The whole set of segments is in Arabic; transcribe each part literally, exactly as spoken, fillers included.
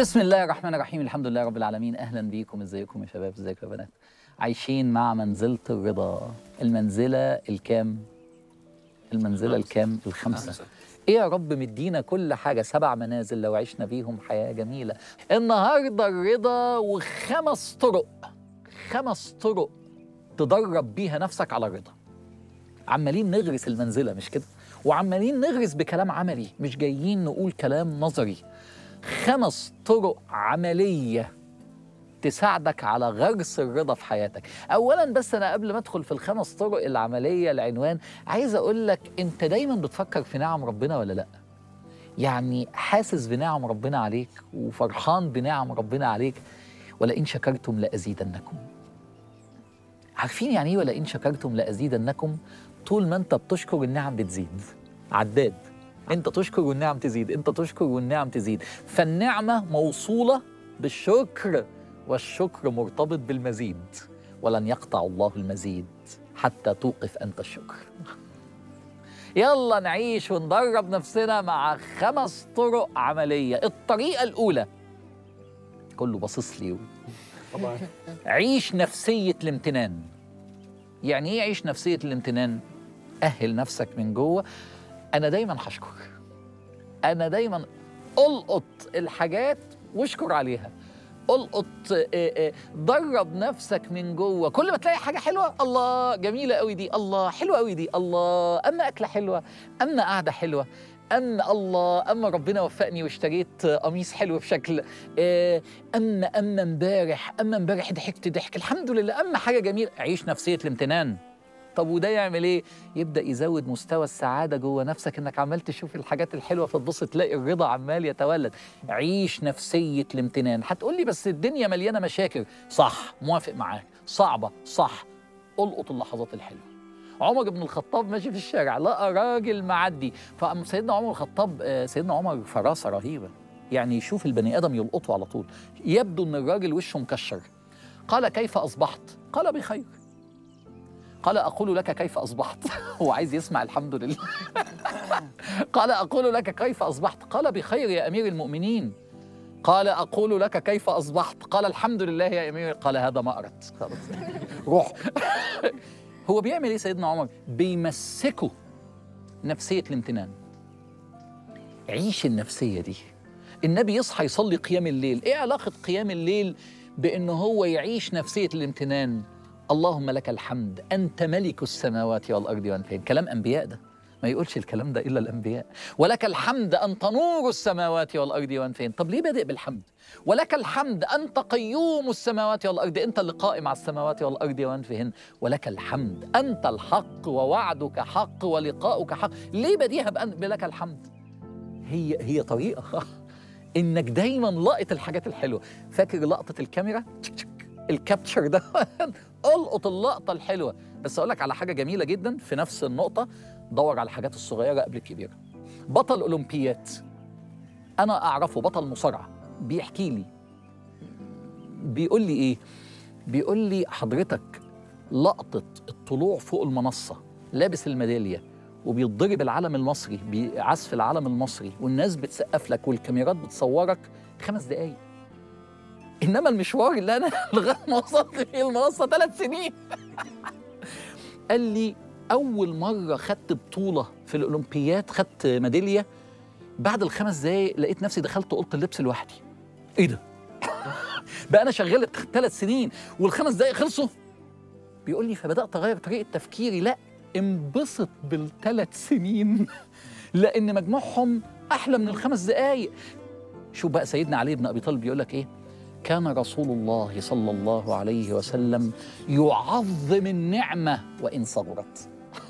بسم الله الرحمن الرحيم. الحمد لله رب العالمين. أهلا بيكم. ازيكم يا شباب؟ ازيكم يا بنات؟ عايشين مع منزلة الرضا، المنزلة الكام؟ المنزلة الكام؟ الخمسة. ايه يا رب مدينا كل حاجة، سبع منازل لو عشنا بيهم حياة جميلة. النهاردة الرضا وخمس طرق، خمس طرق تدرب بيها نفسك على الرضا. عمالين نغرس المنزلة مش كده؟ وعمالين نغرس بكلام عملي، مش جايين نقول كلام نظري. خمس طرق عملية تساعدك على غرس الرضا في حياتك. أولاً بس أنا قبل ما أدخل في الخمس طرق العملية العنوان، عايز أقول لك أنت دايماً بتفكر في نعم ربنا ولا لأ؟ يعني حاسس بنعم ربنا عليك وفرحان بنعم ربنا عليك؟ ولئن شكرتم لأزيدنكم. عارفين يعني إيه ولئن شكرتم لأزيدنكم؟ طول ما أنت بتشكر النعم بتزيد. عداد، أنت تشكر والنعم تزيد، أنت تشكر والنعم تزيد. فالنعمة موصولة بالشكر، والشكر مرتبط بالمزيد. ولن يقطع الله المزيد حتى توقف أنت الشكر. يلا نعيش وندرب نفسنا مع خمس طرق عملية. الطريقة الأولى، كله باصص لي طبعا، عيش نفسية الامتنان. يعني إيه عيش نفسية الامتنان؟ أهل نفسك من جوه. أنا دايما هشكر، أنا دايما ألقط الحاجات واشكر عليها. ألقط درب نفسك من جوه. كل ما تلاقي حاجة حلوة، الله جميلة قوي دي، الله حلوة قوي دي، الله أما أكلة حلوة، أما قعدة حلوة، أما الله أما ربنا وفقني واشتريت قميص حلو بشكل، أما أما امبارح أما امبارح ضحكت ضحك الحمد لله، أما حاجة جميلة. عيش نفسية الامتنان. طب وده يعمل ايه؟ يبدأ يزود مستوى السعادة جوه نفسك، انك عمال تشوف الحاجات الحلوة فتبص تلاقي الرضا عمال يتولد. عيش نفسية الامتنان. هتقول لي بس الدنيا مليانة مشاكل. صح، موافق معاك، صعبة، صح. القط اللحظات الحلوة. عمر بن الخطاب ماشي في الشارع، لقى راجل معدي، فقام سيدنا عمر الخطاب، سيدنا عمر فراسة رهيبة، يعني يشوف البني آدم يلقطه على طول. يبدو ان الراجل وشه مكشر. قال كيف أصبحت؟ قال بخير. قال أقول لك كيف أصبحت؟ هو عايز يسمع الحمد لله. قال أقول لك كيف أصبحت؟ قال بخير يا أمير المؤمنين. قال أقول لك كيف أصبحت؟ قال الحمد لله يا أمير. قال هذا ما أردت. خلاص روح. هو بيعمل إيه سيدنا عمر؟ بيمسكه نفسية الامتنان. عيش النفسية دي. النبي يصحى يصلي قيام الليل. إيه علاقة قيام الليل بأنه هو يعيش نفسية الامتنان؟ اللهم لك الحمد أنت ملك السماوات والأرض ومن فيهن. كلام أنبياء ده، ما يقولش الكلام ده إلا الأنبياء. ولك الحمد أنت نور السماوات والأرض ومن فيهن. طب ليه بادئ بالحمد؟ ولك الحمد أنت قيوم السماوات والأرض، أنت اللي قائم على السماوات والأرض ومن فيهن. ولك الحمد أنت الحق ووعدك حق ولقاؤك حق. ليه بديها بلك الحمد؟ هي هي طريقة إنك دايما لقط الحاجات الحلوة. فاكر لقطة الكاميرا؟ الكابتشر ده. القط اللقطة الحلوة. بس أقول لك على حاجة جميلة جدا في نفس النقطة، دور على الحاجات الصغيرة قبل الكبيرة. بطل أولمبيات أنا أعرفه، بطل مصارعة، بيحكي لي، بيقول لي إيه؟ بيقول لي حضرتك لقطة الطلوع فوق المنصة لابس الميدالية وبيتضرب العلم المصري بعزف العلم المصري والناس بتسقف لك والكاميرات بتصورك خمس دقايق. إنما المشوار اللي أنا لغاية ما وصلت فيه المنصة ثلاث سنين. قال لي أول مرة خدت بطولة في الأولمبيات، خدت ميدالية، بعد الخمس دقايق لقيت نفسي دخلت أوضة اللبس لوحدي. إيه ده؟ بقى أنا شغال ثلاث سنين والخمس دقايق خلصوا؟ بيقول لي فبدأت أغير طريقة تفكيري. لا، انبسط بالثلاث سنين لأن مجموعهم أحلى من الخمس دقايق. شوف بقى سيدنا علي بن أبي طالب بيقول لك إيه؟ كان رسول الله صلى الله عليه وسلم يعظم النعمة وإن صغرت.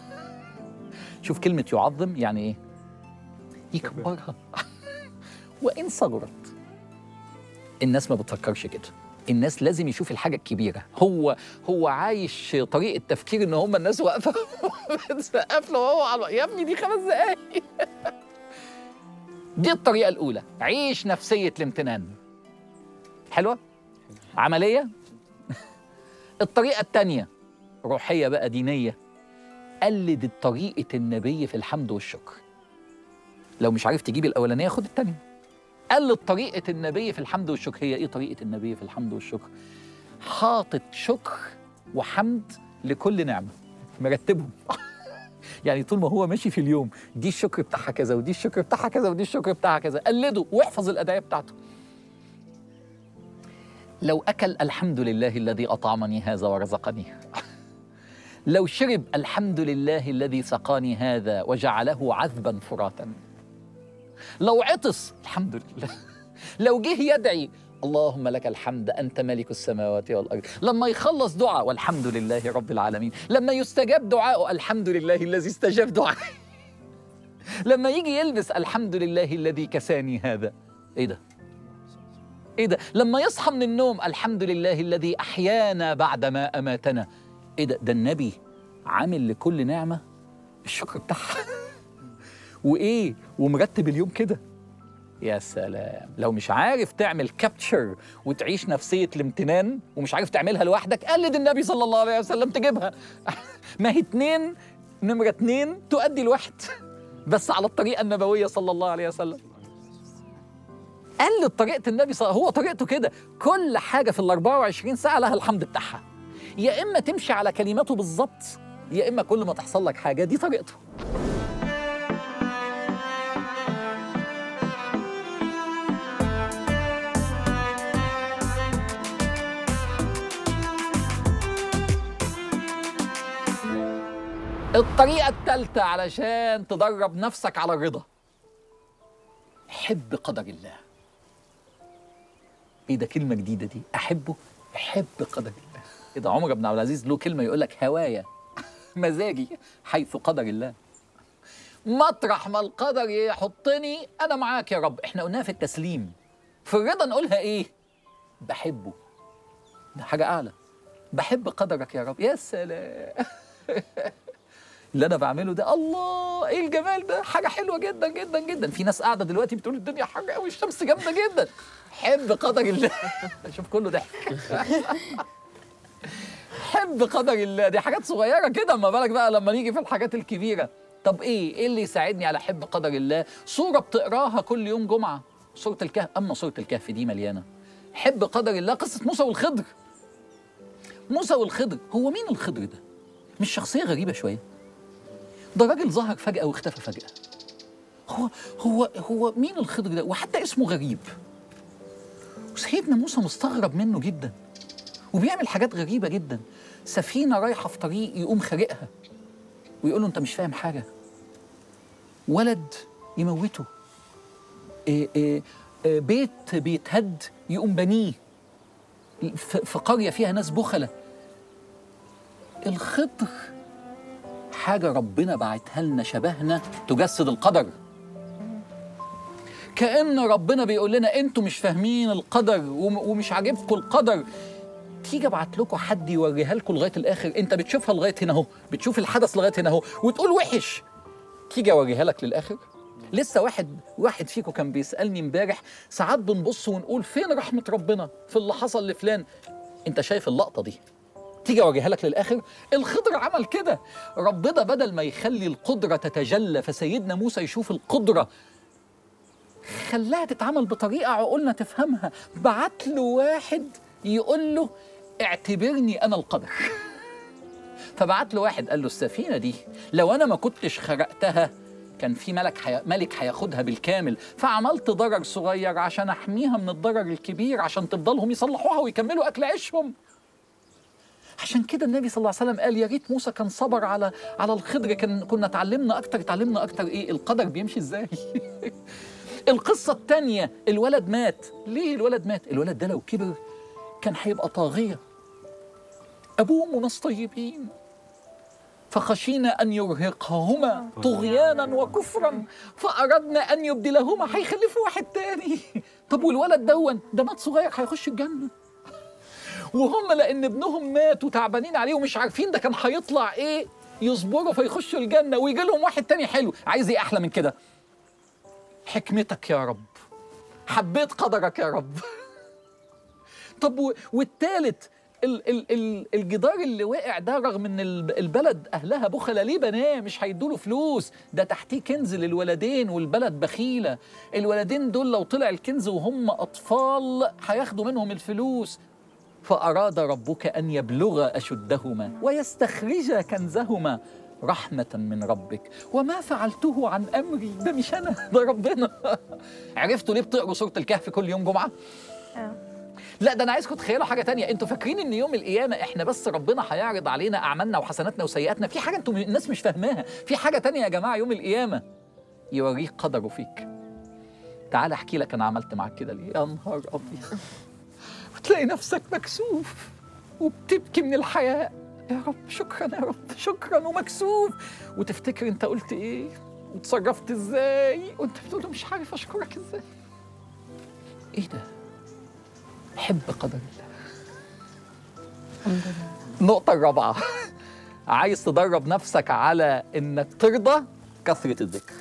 شوف كلمة يعظم يعني إيه؟ يكبرها. وإن صغرت. الناس ما بتفكرش كده. الناس لازم يشوف الحاجة الكبيرة. هو هو عايش طريقة تفكير إن هم الناس واقفة بتسقف له وهو على يا ابني دي خمس دقايق. دي الطريقة الأولى، عيش نفسية الامتنان. حلوة؟ عملية؟ الطريقة الثانية روحية بقى، دينية. قلد طريقة النبي في الحمد والشكر. لو مش عارف تجيب الأولانية خد الثانية. قال له طريقة النبي في الحمد والشكر. هي إيه طريقة النبي في الحمد والشكر؟ حاطط شكر وحمد لكل نعمة، مرتبهم. يعني طول ما هو ماشي في اليوم، دي الشكر بتاعها كذا، ودي الشكر بتاعها كذا، ودي الشكر بتاعها كذا. قلده واحفظ الأدعية بتاعته. لو أكل الحمد لله الذي أطعمني هذا ورزقني. لو شرب الحمد لله الذي سقاني هذا وجعله عذبا فراتا. لو عطس الحمد لله. لو جه يدعي اللهم لك الحمد أنت ملك السماوات والأرض، لما يخلص دعاء والحمد لله رب العالمين. لما يستجاب دعاءه الحمد لله الذي استجاب دعاء. لما يجي يلبس الحمد لله الذي كساني هذا. إيه ده؟ إيه ده؟ لما يصحى من النوم الحمد لله الذي أحيانا بعدما أماتنا. إيه ده؟ ده النبي عامل لكل نعمة الشكر بتاعها. وإيه؟ ومرتب اليوم كده. يا سلام، لو مش عارف تعمل كابتشر وتعيش نفسية الامتنان ومش عارف تعملها لوحدك، قلد النبي صلى الله عليه وسلم تجيبها. ما هي اتنين، نمرة اتنين تؤدي الواحد، بس على الطريقة النبوية صلى الله عليه وسلم. قلد طريقة النبي صلى الله عليه وسلم، هو طريقته كده. كل حاجة في الأربعة وعشرين ساعة لها الحمد بتاعها. يا إما تمشي على كلماته بالظبط، يا إما كل ما تحصل لك حاجة دي طريقته. الطريقة الثالثة علشان تدرب نفسك على الرضا، حب قدر الله. ايه ده؟ كلمة جديدة دي، احبه، حب قدر الله. ايه ده؟ عمر بن عبد العزيز له كلمة يقول لك هوايا مزاجي حيث قدر الله. مطرح ما القدر يحطني انا معاك يا رب. احنا قلناها في التسليم. في الرضا نقولها ايه؟ بحبه، ده حاجة اعلى. بحب قدرك يا رب. يا سلام. اللي انا بعمله ده، الله ايه الجمال ده، حاجه حلوه جدا جدا جدا. في ناس قاعده دلوقتي بتقول الدنيا حر قوي، الشمس جامده جدا. حب قدر الله. شوف كله ضحك. حب قدر الله، دي حاجات صغيره كده، اما بالك بقى لما نيجي في الحاجات الكبيره. طب ايه ايه اللي يساعدني على حب قدر الله؟ صوره بتقراها كل يوم جمعه، سوره الكهف. اما سوره الكهف دي مليانه حب قدر الله. قصه موسى والخضر. موسى والخضر، هو مين الخضر ده؟ مش شخصيه غريبه شويه؟ ده راجل ظهر فجأة واختفى فجأة. هو هو هو مين الخضر ده؟ وحتى اسمه غريب. وسيدنا موسى مستغرب منه جدا، وبيعمل حاجات غريبة جدا. سفينة رايحة في طريق يقوم خارقها ويقول له أنت مش فاهم حاجة. ولد يموته. إيه إيه إيه بيت بيتهد يقوم بنيه في قرية فيها ناس بخلة. الخضر حاجة ربنا بعتها لنا شبهنا تجسد القدر. كأن ربنا بيقول لنا انتوا مش فاهمين القدر ومش عاجبكم القدر، تيجي ابعت لكم حد يوريها لكم لغاية الآخر. انت بتشوفها لغاية هنا اهو، بتشوف الحدث لغاية هنا اهو وتقول وحش، تيجي اوريها لك للآخر. لسه واحد واحد فيكم كان بيسألني امبارح، ساعات بنبص ونقول فين رحمة ربنا في اللي حصل لفلان. انت شايف اللقطة دي، تيجي اوريها لك للاخر. الخضر عمل كده. ربنا بدل ما يخلي القدره تتجلى فسيدنا موسى يشوف القدره، خلاها تتعمل بطريقه عقولنا تفهمها. بعت له واحد يقول له اعتبرني انا القدر. فبعت له واحد قال له السفينه دي لو انا ما كنتش خرقتها كان في ملك حي... ملك هياخدها بالكامل، فعملت ضرر صغير عشان احميها من الضرر الكبير، عشان تفضلهم يصلحوها ويكملوا اكل عيشهم. عشان كده النبي صلى الله عليه وسلم قال يا ريت موسى كان صبر على على الخضر، كان كنا اتعلمنا اكتر اتعلمنا اكتر ايه القدر بيمشي ازاي. القصه الثانيه، الولد مات. ليه الولد مات؟ الولد ده لو كبر كان هيبقى طاغيه. ابوه وامه ناس طيبين، فخشينا ان يرهقهما طغيانا وكفرا فاردنا ان يبدلهما، هيخلفوا واحد تاني. طب والولد دون ده مات صغير هيخش الجنه، وهم لأن ابنهم مات وتعبانين عليه ومش عارفين ده كان هيطلع إيه، يصبروا فيخشوا الجنة ويجي لهم واحد تاني حلو. عايز إيه أحلى من كده؟ حكمتك يا رب، حبيت قدرك يا رب. طب والتالت ال ال ال الجدار اللي وقع ده رغم ان البلد اهلها بخلة ليه بناه مش هيدوله فلوس، ده تحتيه كنز للولدين والبلد بخيلة. الولدين دول لو طلع الكنز وهم اطفال هياخدوا منهم الفلوس. فأراد ربك أن يبلغ أشدهما ويستخرج كنزهما رحمة من ربك وما فعلته عن أمري. ده مش أنا، ده ربنا. عرفتوا ليه بتقروا سورة الكهف كل يوم جمعة؟ اه لا ده أنا عايزكم تتخيلوا حاجة تانية. أنتوا فاكرين إن يوم القيامة إحنا بس ربنا هيعرض علينا أعمالنا وحسناتنا وسيئاتنا؟ في حاجة أنتوا الناس مش فاهماها، في حاجة تانية يا جماعة. يوم القيامة يوريك قدره فيك. تعال أحكي لك أنا عملت معاك كده ليه. يا نهار أبيض، وتلاقي نفسك مكسوف وبتبكي من الحياء. يا رب شكرا، يا رب شكرا، ومكسوف، وتفتكر انت قلت ايه وتصرفت ازاي وانت بتقول مش عارف اشكرك ازاي. ايه ده؟ حب قدر الله. الحمد لله. النقطة الرابعة، عايز تدرب نفسك على انك ترضى، كثرة الذكر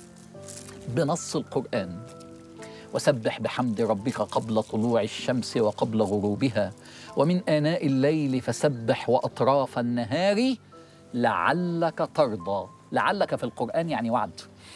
بنص القرآن. وسبح بحمد ربك قبل طلوع الشمس وقبل غروبها ومن آناء الليل فسبح وأطراف النهار لعلك ترضى. لعلك في القرآن يعني وعد.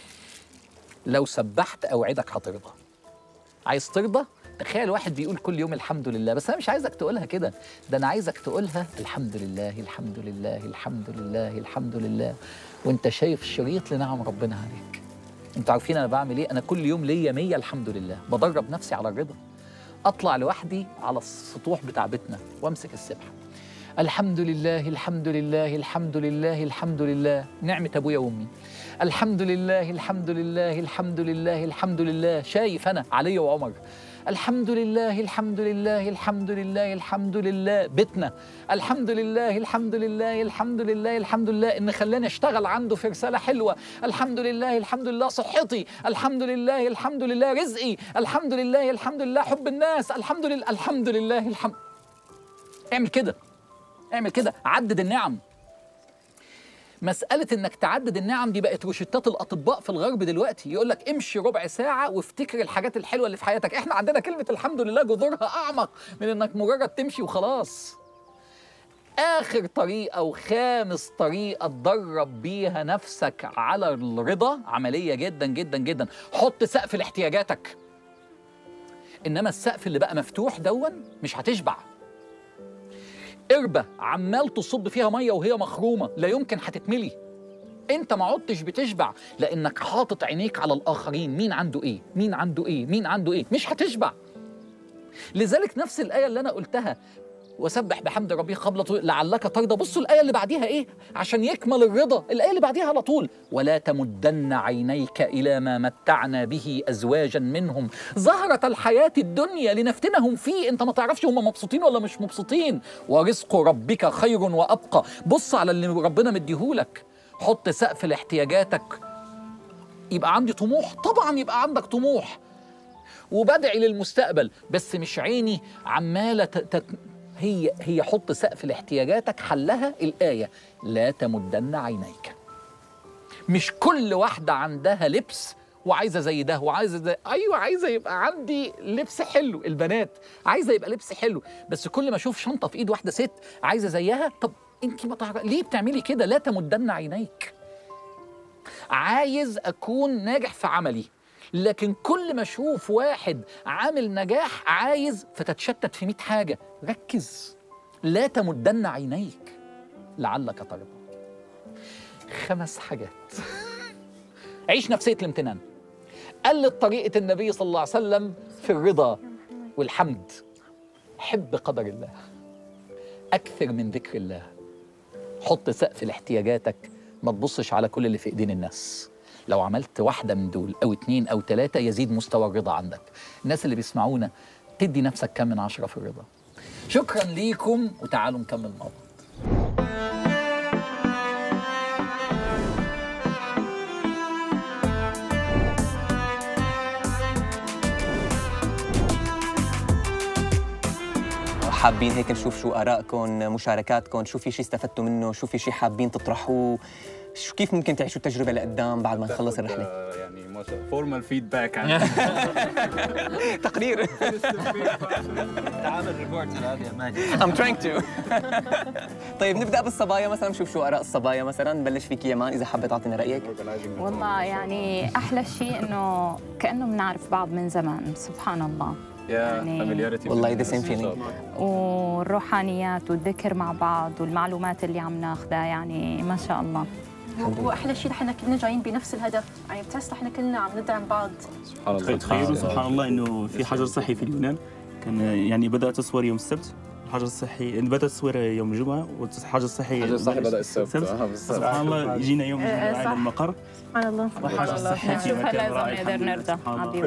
لو سبحت أوعدك هترضى. عايز ترضى؟ تخيل واحد بيقول كل يوم الحمد لله، بس أنا مش عايزك تقولها كده، ده أنا عايزك تقولها الحمد لله الحمد لله الحمد لله الحمد لله وأنت شايف شريط لنعم ربنا عليك. انتوا عارفين انا بعمل ايه؟ انا كل يوم ليا مية الحمد لله. بدرب نفسي على الرضا. اطلع لوحدي على السطوح بتاع بيتنا وامسك السبحه. الحمد لله الحمد لله الحمد لله الحمد لله، نعمه ابويا وامي. الحمد لله الحمد لله الحمد لله الحمد لله، شايف انا علي وعمر. الحمد لله الحمد لله الحمد لله الحمد لله بيتنا. الحمد لله الحمد لله الحمد لله الحمد لله ان خلاني اشتغل عنده في رساله حلوه. الحمد لله الحمد لله صحتي. الحمد لله الحمد لله رزقي. الحمد لله الحمد لله حب الناس. الحمد لله الحمد لله الحمد. اعمل كده، اعمل كده، عدد النعم. مسألة إنك تعدد النعم دي بقت روشتات الأطباء في الغرب دلوقتي. يقول لك امشي ربع ساعة وافتكر الحاجات الحلوة اللي في حياتك. إحنا عندنا كلمة الحمد لله جذورها أعمق من إنك مجرد تمشي وخلاص. آخر طريقة وخامس طريقة تدرب بيها نفسك على الرضا، عملية جدا جدا جدا. حط سقف لاحتياجاتك. إنما السقف اللي بقى مفتوح دون مش هتشبع. قربة عمال تصب فيها ميه وهي مخرومه لا يمكن هتتملي. انت ما عدتش بتشبع لانك حاطط عينيك على الاخرين. مين عنده ايه؟ مين عنده ايه؟ مين عنده ايه؟ مش هتشبع. لذلك نفس الايه اللي انا قلتها وسبح بحمد ربك قبل طول لعلك ترضى، بصوا الايه اللي بعديها ايه عشان يكمل الرضا. الايه اللي بعديها على طول ولا تمدن عينيك الى ما متعنا به ازواجا منهم زهرة الحياة الدنيا لنفتنهم فيه. انت ما تعرفش هم مبسوطين ولا مش مبسوطين. ورزق ربك خير وابقى. بص على اللي ربنا مديهولك. حط سقف لاحتياجاتك. يبقى عندي طموح، طبعا يبقى عندك طموح وبدعي للمستقبل، بس مش عيني عماله تت... هي هي حط سقف لاحتياجاتك. حلها الآية لا تمدن عينيك. مش كل واحدة عندها لبس وعايزة زي ده وعايزة زي، أيوة عايزة يبقى عندي لبس حلو. البنات عايزة يبقى لبس حلو، بس كل ما أشوف شنطة في إيد واحدة ست عايزة زيها. طب أنت ما تعرف ليه بتعملي كده؟ لا تمدن عينيك. عايز أكون ناجح في عملي، لكن كل ما اشوف واحد عامل نجاح عايز، فتتشتت في مئة حاجه. ركز. لا تمدن عينيك لعلك ترضى. خمس حاجات. عيش نفسيه الامتنان. قلد طريقه النبي صلى الله عليه وسلم في الرضا والحمد. حب قدر الله. اكثر من ذكر الله. حط سقف لاحتياجاتك. ما تبصش على كل اللي في ايدين الناس. لو عملت واحدة من دول أو اتنين أو تلاتة يزيد مستوى الرضا عندك. الناس اللي بيسمعونا تدي نفسك كم من عشرة في الرضا. شكرا ليكم وتعالوا نكمل مع بعض. حابين هيك نشوف شو آرائكم، مشاركاتكم، شو في شي استفدتوا منه، شو في شي حابين تطرحوه، شو كيف ممكن تعيشوا التجربة لقدام بعد ما تخلص الرحلة؟ يعني ما شاء فورمال فيدباك عن تقرير. تعامل ريبورتر هذا يا ماجد. I'm trying to. طيب نبدأ بالصبايا مثلا، نشوف شو آراء الصبايا مثلا. نبلش فيك يا مان إذا حابة تعطينا رأيك. والله يعني أحلى شيء إنه كأنه بنعرف بعض من زمان، سبحان الله. يعني والله the same feeling. والروحانيات والذكر مع بعض والمعلومات اللي عم ناخذها، يعني ما شاء الله. واحلى شيء نحن كلنا جايين بنفس الهدف، يعني بتحس نحن كلنا عم ندعم بعض. سبحان الله. تخيلوا سبحان الله انه في حجر صحي في اليونان. كان يعني بدأ تصوير يوم السبت، الحجر الصحي بدأ تصوير يوم الجمعة، والحجر الصحي الحجر الصحي بدأ السبت. سبحان الله يجينا يوم الجمعة على المقر. سبحان الله. سبحان الله. نشوف هلا إذا بنقدر نرضى.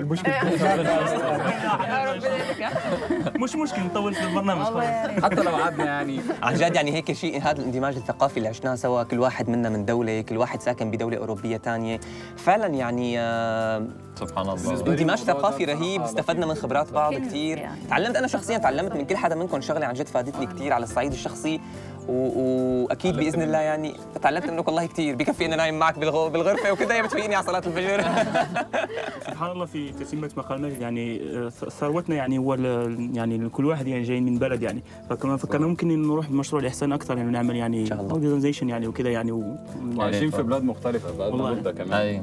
مش مشكلة نطول في البرنامج حتى لو قعدنا يعني عن جد يعني هيك شيء، هذا الاندماج الثقافي اللي عشناه سوا، كل واحد منا من دولة، كل واحد ساكن بدولة أوروبية تانية، فعلا يعني آه سبحان الله. اندماج ثقافي رهيب. استفدنا من خبرات بعض كثير. تعلمت أنا شخصيا، تعلمت من كل حدا منكم شغلة عن جد فادتني كثير على الصعيد الشخصي، واكيد باذن الله يعني تعلمت منك والله كثير. بكفي اني نايم معك بالغ- بالغرفه وكذا هي بتفيقني على صلاه الفجر. سبحان الله. في تسمية مقالنا يعني ثروتنا يعني هو يعني كل واحد يعني جاي من بلد يعني، فكمان فكرنا ممكن إنه نروح بمشروع الإحسان أكثر، يعني نعمل يعني اورجنايزيشن يعني وكذا يعني و... عايشين في بلاد مختلفة بقى مدة كمان. ايوه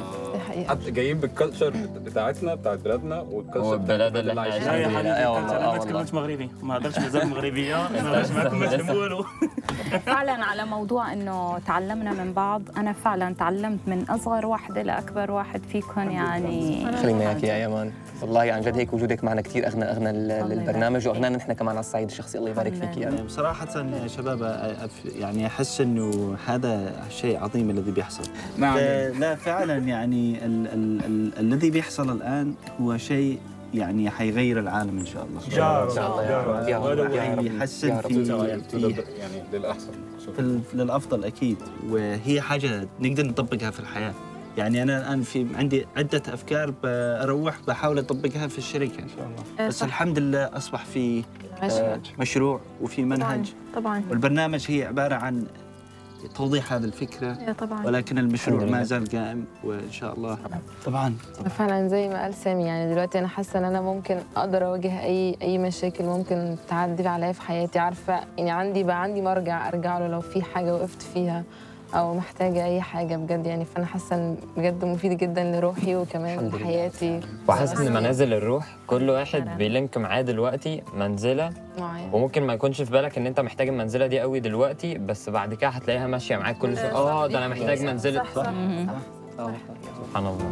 حتى جايين بالكالتشر بتاعتنا بتاعت بلادنا والكالتشر والبلاد اللي احنا لا عايشين يا فيها. حبيبي انا ما اتكلمتش مغربي، ما اقدرش نزال مغربيه، ما اقدرش معكم مشمول. فعلا على موضوع انه تعلمنا من بعض، انا فعلا تعلمت من اصغر واحده لاكبر واحد فيكم، يعني خلينا اياك يا ايمان. والله عن جد هيك وجودك معنا كثير اغنى اغنى للبرنامج، واغنانا نحن كمان على الصعيد الشخصي. الله يبارك فيك يا رب. بصراحة يا شباب يعني أحس إنه هذا شيء عظيم الذي بيحصل. نعم. لا فعلا يعني ال ال ال الذي بيحصل الآن هو شيء يعني حيغير العالم إن شاء الله. يا رب يا رب يا رب يا رب يحسن في يعني للأحسن في للأفضل أكيد، وهي حاجة نقدر نطبقها في الحياة. يعني أنا الآن في عندي عدة أفكار بروح بحاول أطبقها في الشركة إن شاء الله، بس الحمد لله أصبح في آه مشروع وفي منهج. طبعا والبرنامج هي عبارة عن توضيح هذه الفكرة، طبعا ولكن المشروع ما زال قائم وإن شاء الله. طبعا فعلا زي ما قال سامي، يعني دلوقتي أنا حاسة إن أنا ممكن أقدر أواجه أي أي مشاكل ممكن تعدي عليا في حياتي. عارفة يعني عندي بقى عندي مرجع أرجع له لو في حاجة وقفت فيها أو محتاجة أي حاجة بجد يعني. فأنا حاسة إن بجد مفيد جدا لروحي وكمان لحياتي. وحاسس ان منازل الروح كل واحد بيلينك معاه دلوقتي منزله معايا. وممكن ما يكونش في بالك ان انت محتاج المنزله دي قوي دلوقتي، بس بعد كده هتلاقيها ماشيه معاك كل شويه. اه ده انا محتاج منزله. صح صح صح. سبحان الله.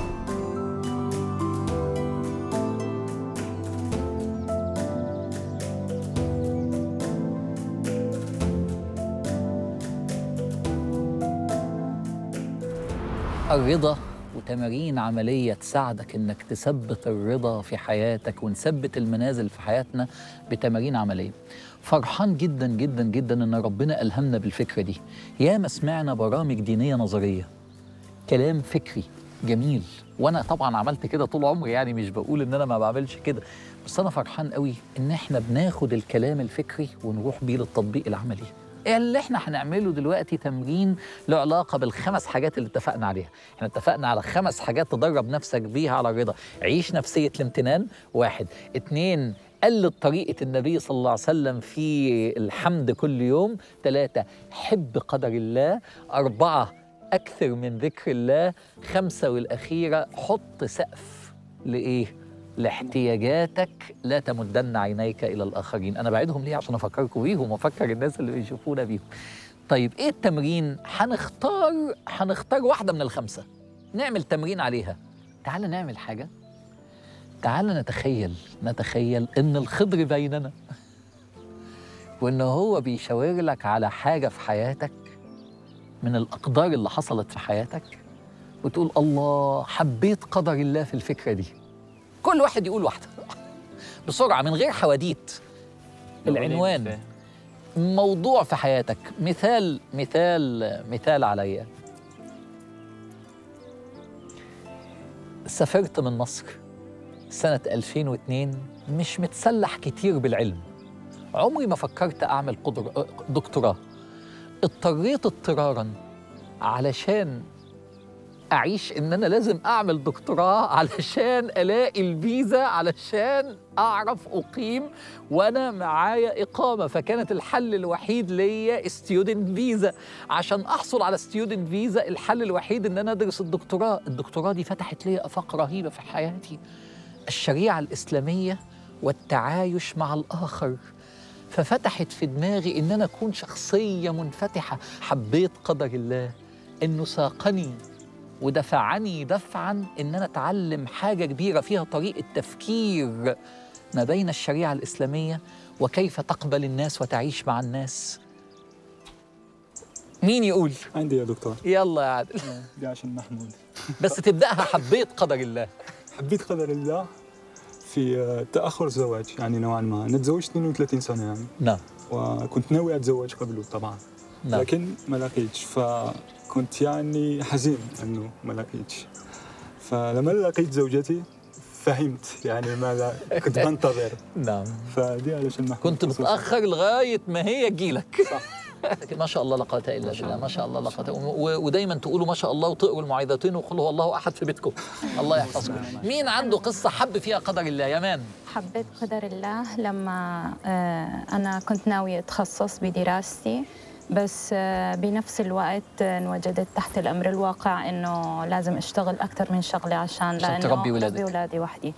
الرضا وتمارين عملية تساعدك إنك تثبت الرضا في حياتك ونثبت المنازل في حياتنا بتمارين عملية. فرحان جدا جدا جدا إن ربنا ألهمنا بالفكرة دي. ياما سمعنا برامج دينية نظرية، كلام فكري جميل، وأنا طبعا عملت كده طول عمري، يعني مش بقول إن أنا ما بعملش كده، بس أنا فرحان قوي إن إحنا بناخد الكلام الفكري ونروح بيه للتطبيق العملي. اللي احنا هنعمله دلوقتي تمرين له علاقه بالخمس حاجات اللي اتفقنا عليها. احنا اتفقنا على خمس حاجات تدرب نفسك بيها على الرضا. عيش نفسيه الامتنان، واحد. اتنين، قلد طريقه النبي صلى الله عليه وسلم في الحمد كل يوم. ثلاثه، حب قدر الله. أربعة، أكثر من ذكر الله. خمسة والأخيرة، حط سقف لإيه؟ لاحتياجاتك، لا تمدن عينيك إلى الآخرين. أنا بعيدهم ليه؟ عشان أفكركم بيهم وأفكر الناس اللي بيشوفونا بيهم. طيب إيه التمرين؟ هنختار هنختار واحدة من الخمسة نعمل تمرين عليها. تعال نعمل حاجة. تعال نتخيل نتخيل إن الخضر بيننا وإن هو بيشاور لك على حاجة في حياتك من الأقدار اللي حصلت في حياتك، وتقول الله حبيت قدر الله في الفكرة دي. كل واحد يقول واحدة بسرعة من غير حواديت. العنوان موضوع في حياتك. مثال مثال مثال عليا. سافرت من مصر سنة ألفين واثنين، مش متسلح كتير بالعلم، عمري ما فكرت أعمل قدر دكتوراه. اضطريت اضطراراً علشان أعيش إن أنا لازم أعمل دكتوراه علشان ألاقي الفيزا، علشان أعرف أقيم وأنا معايا إقامة. فكانت الحل الوحيد ليا ستيودنت فيزا. عشان أحصل على ستيودنت فيزا الحل الوحيد إن أنا أدرس الدكتوراه. الدكتوراه دي فتحت لي آفاق رهيبة في حياتي، الشريعة الإسلامية والتعايش مع الآخر. ففتحت في دماغي إن أنا أكون شخصية منفتحة. حبيت قدر الله إنه ساقني ودفعني دفعاً إن أنا أتعلم حاجة كبيرة فيها طريقة تفكير ما بين الشريعة الإسلامية وكيف تقبل الناس وتعيش مع الناس. مين يقول؟ عندي يا دكتور. يلا يا عادل. دي عشان محمود. بس تبدأها حبيت قدر الله. حبيت قدر الله في تأخر الزواج، يعني نوعاً ما. أنا تزوجت اثنين وثلاثين سنة يعني. نعم. وكنت ناوي أتزوج قبله طبعاً. نعم. لكن ما لقيتش، فكنت يعني حزين إنه ما لقيتش. فلما لقيت زوجتي فهمت يعني ماذا كنت بنتظر. نعم. فدي علشان محمود. كنت متأخر لغاية ما هي تجيلك. صح. ما شاء الله لا قوة إلا بالله، ما شاء الله لا قوة. ودايما تقولوا ما شاء الله وتقروا المعيذتين وقل هو الله أحد في بيتكم. الله يحفظكم. مين عنده قصة حب فيها قدر الله؟ يمان. حبيت قدر الله لما أنا كنت ناوية أتخصص بدراستي، بس بنفس الوقت انوجدت تحت الأمر الواقع إنه لازم أشتغل أكثر من شغلة عشان لأنه تربي ولادك. أربي ولادي وحدي.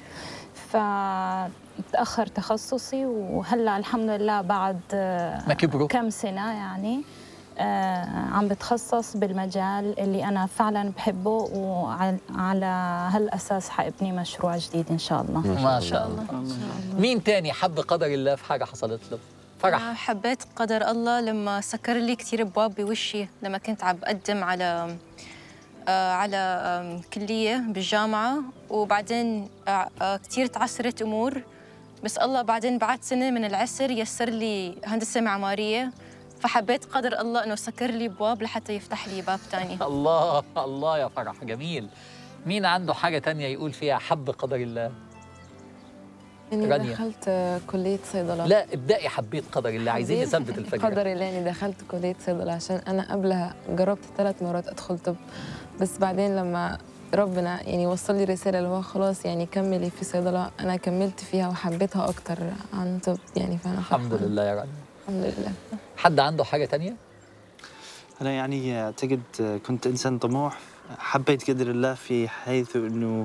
فتأخر تخصصي، وهلا الحمد لله بعد ما كبروا كم سنة يعني آه عم بتخصص بالمجال اللي أنا فعلا بحبه، وعلى هالأساس حابني مشروع جديد إن شاء الله. ما شاء الله. مين تاني حب قدر الله في حاجة حصلت له؟ فرح. حبيت قدر الله لما سكر لي كثير ابواب بوشي لما كنت عم بقدم على آه على آه كليه بالجامعه، وبعدين آه آه كثير تعسرت امور، بس الله بعدين بعد سنه من العسر يسر لي هندسه معماريه. فحبيت قدر الله انه سكر لي ابواب لحتى يفتح لي باب ثاني. الله الله يا فرح، جميل. مين عنده حاجه ثانيه يقول فيها حب قدر الله؟ إني رانيا. دخلت كلية صيدلة. لا ابدأي حبيت قدر الله، عايزين نثبت الفكرة. قدر الله إني دخلت كلية صيدلة عشان أنا قبلها جربت ثلاث مرات أدخل طب، بس بعدين لما ربنا يعني وصل لي رسالة اللي هو خلاص يعني كملي في صيدلة، أنا كملت فيها وحبيتها أكتر عن طب يعني. فأنا الحمد لله يا رانيا. الحمد لله. حد عنده حاجة تانية؟ أنا يعني أعتقد كنت إنسان طموح، حبيت قدر الله في حيث إنه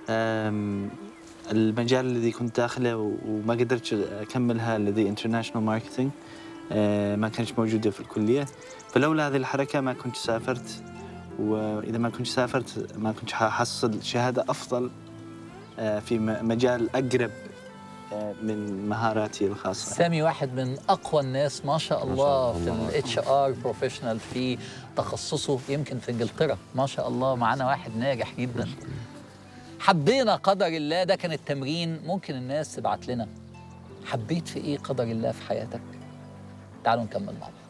المجال الذي كنت داخله وما قدرت أكملها الذي انترناشونال ماركتينج ما كانش موجودة في الكلية، فلولا هذه الحركة ما كنت سافرت، وإذا ما كنت سافرت ما كنت ححصل شهادة أفضل في مجال أقرب من مهاراتي الخاصة. سامي واحد من أقوى الناس ما شاء الله في الاتش ار بروفيشنال في تخصصه، يمكن في إنجلترا ما شاء الله. معانا واحد ناجح جدا. حبينا قدر الله، ده كان التمرين. ممكن الناس تبعت لنا حبيت في إيه قدر الله في حياتك؟ تعالوا نكمل مع بعض.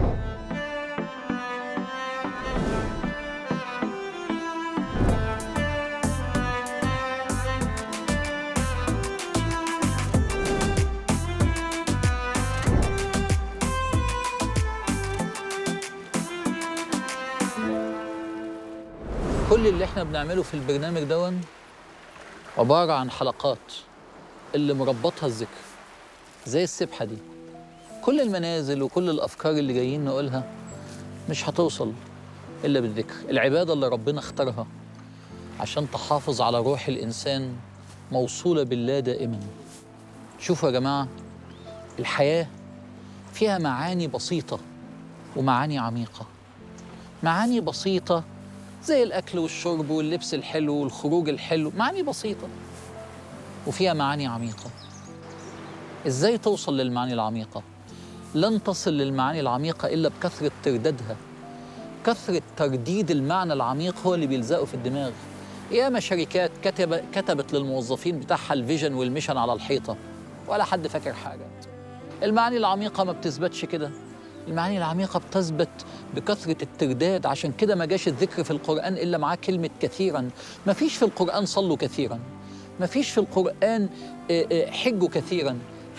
كل اللي احنا بنعمله في البرنامج دون عبارة عن حلقات اللي مربطها الذكر، زي السبحة دي. كل المنازل وكل الأفكار اللي جايين نقولها مش هتوصل إلا بالذكر، العبادة اللي ربنا اختارها عشان تحافظ على روح الإنسان موصولة بالله دائما. شوفوا يا جماعة، الحياة فيها معاني بسيطة ومعاني عميقة. معاني بسيطة زي الأكل والشرب واللبس الحلو والخروج الحلو، معاني بسيطة. وفيها معاني عميقة. إزاي توصل للمعاني العميقة؟ لن تصل للمعاني العميقة إلا بكثرة تردادها. كثرة ترديد المعنى العميق هو اللي بيلزقه في الدماغ. ياما شركات كتب كتبت للموظفين بتاعها الفيجن والميشن على الحيطة ولا حد فاكر حاجة. المعاني العميقة ما بتثبتش كده. المعاني العميقة بتثبت بكثرة الترداد. عشان كده ما جاش الذكر في القرآن إلا معاه كلمة كثيراً. ما فيش في القرآن صلوا كثيراً، ما فيش في القرآن حجوا كثيراً.